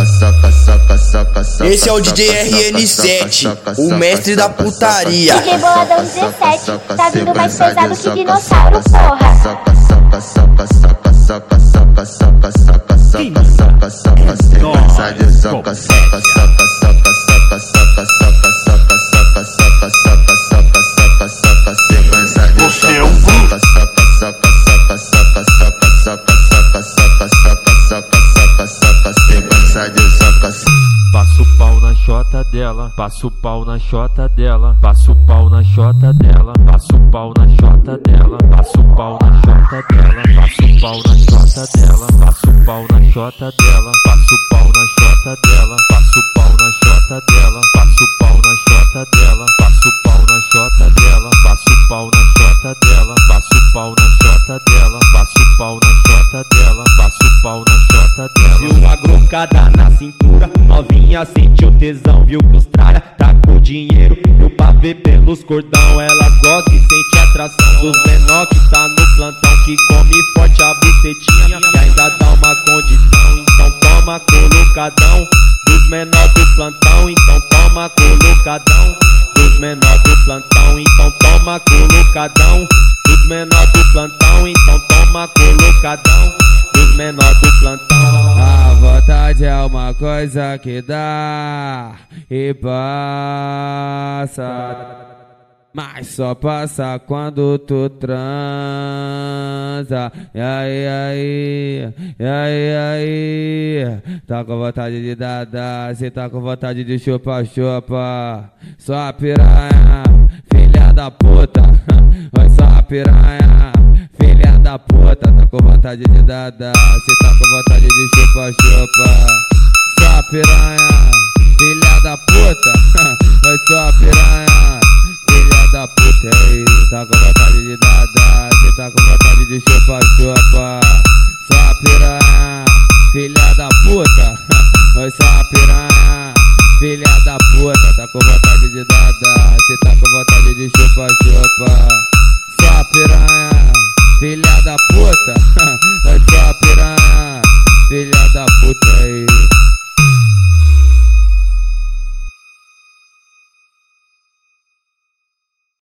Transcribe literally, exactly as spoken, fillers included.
soca, soca, soca, soca. Esse é o D J R N sete, o mestre da putaria. D J Boladão dezessete, tá vindo mais pesado que dinossauro, porra. Soca, soca, soca, soca, soca, soca, soca, soca, soca, soca, soca, sequência de soca, soca, soca, soca, soca, soca, soca, soca, soca, soca, soca, soca, soca, soca, sequência de soca, soca, soca, soca, soca, soca, soca, soca, soca, soca, soca, soca, soca, sequência de soca. Passo o pau na chota dela, passo o pau na chota dela, passo o pau na chota dela, passo o pau na chota dela, passo o pau na chota dela, passo o pau na chota dela, passo o pau na chota dela, passo o pau na chota dela, passo o pau na chota dela, passo o pau na chota dela, passo o pau na chota dela, passo o pau na chota dela, passo o pau na chota dela, passo o pau na chota dela, passo o pau na chota dela. Viu a grocada na cintura, novinha sentiu tesão, viu que os tralha tá com dinheiro, viu pra ver pelos cordão, elas gostam e sente atração dos menor que tá no plantão, que come forte a bucetinha e ainda dá uma condição, então toma colocadão dos menor do plantão, então toma colocadão dos menor do plantão, então toma colocadão dos menor do plantão, então toma colocadão dos menor do plantão. A vontade é uma coisa que dá e passa, mas só passa quando tu transa. E aí, aí, e aí, aí, tá com vontade de dar, dar, cê tá com vontade de chupar, chupa. Só a piranha, filha da puta, vai só a piranha, filha da puta, tá com vontade de dar, dar, cê tá com vontade de chupar, chupa. Só a piranha, filha da puta, vai só a piranha, filha da puta, aí, tá com vontade de dar, dar, cê tá com vontade de chupar, chupa. Só a piranha, filha da puta, vai só a piranha, filha da puta, tá com vontade de dar, dar, cê tá com vontade de chupar, chupa. Só a piranha, filha da puta,